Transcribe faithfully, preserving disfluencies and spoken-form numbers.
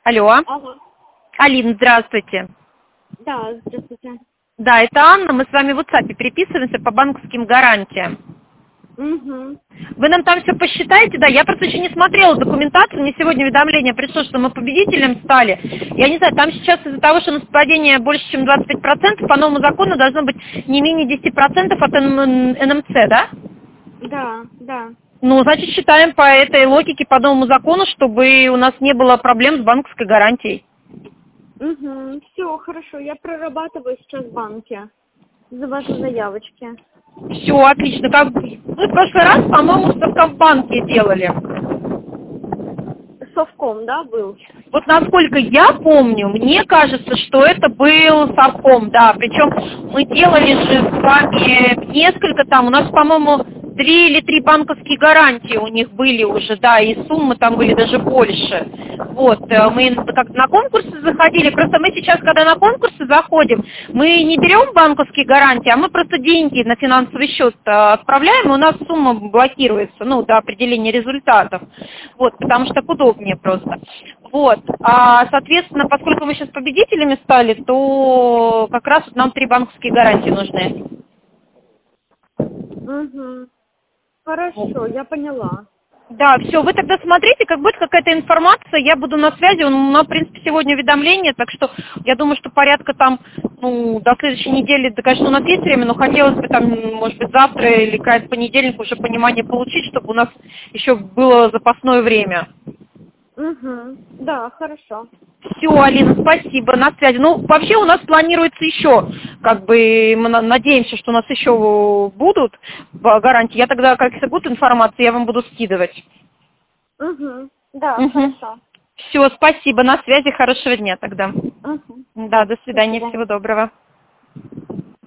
Алло. Алло. Алина, здравствуйте. Да, здравствуйте. Да, это Анна, мы с вами в WhatsApp переписываемся по банковским гарантиям. Угу. Вы нам там все посчитаете, да? Я просто еще не смотрела документацию, мне сегодня уведомление пришло, что мы победителем стали. Я не знаю, там сейчас из-за того, что у нас падение больше, чем двадцать пять процентов, по новому закону должно быть не менее десяти процентов от эн эм цэ, да? Да, да. Ну, значит, считаем по этой логике, по новому закону, чтобы у нас не было проблем с банковской гарантией. Угу. Все, хорошо. Я прорабатываю сейчас в банке. За ваши заявочки. Все, отлично. Как вы в прошлый раз, по-моему, в Совкомбанке делали. Совком, да, был? Вот насколько я помню, мне кажется, что это был Совком, да. Причем мы делали же с вами несколько там, у нас, по-моему, две или три банковские гарантии у них были уже, да, и суммы там были даже больше. Вот, мы как на конкурсы заходили, просто мы сейчас, когда на конкурсы заходим, мы не берем банковские гарантии, а мы просто деньги на финансовый счет отправляем, и у нас сумма блокируется, ну, до определения результатов. Вот, потому что так удобнее просто. Вот, а, соответственно, поскольку мы сейчас победителями стали, то как раз вот нам три банковские гарантии нужны. Угу. Хорошо, я поняла. Да, все, вы тогда смотрите, как будет какая-то информация, я буду на связи, у нас, в принципе, сегодня уведомление, так что я думаю, что порядка там, ну, до следующей недели, да, конечно, у нас есть время, но хотелось бы там, может быть, завтра или как-то понедельник уже понимание получить, чтобы у нас еще было запасное время. Угу. Да, хорошо. Все, Алина, спасибо, на связи. Ну, вообще у нас планируется еще, как бы, мы надеемся, что у нас еще будут гарантии. Я тогда, как если будет информация, я вам буду скидывать. Угу. Да, Угу. хорошо. Все, спасибо, на связи, хорошего дня тогда. Угу. Да, до свидания, До свидания. всего доброго.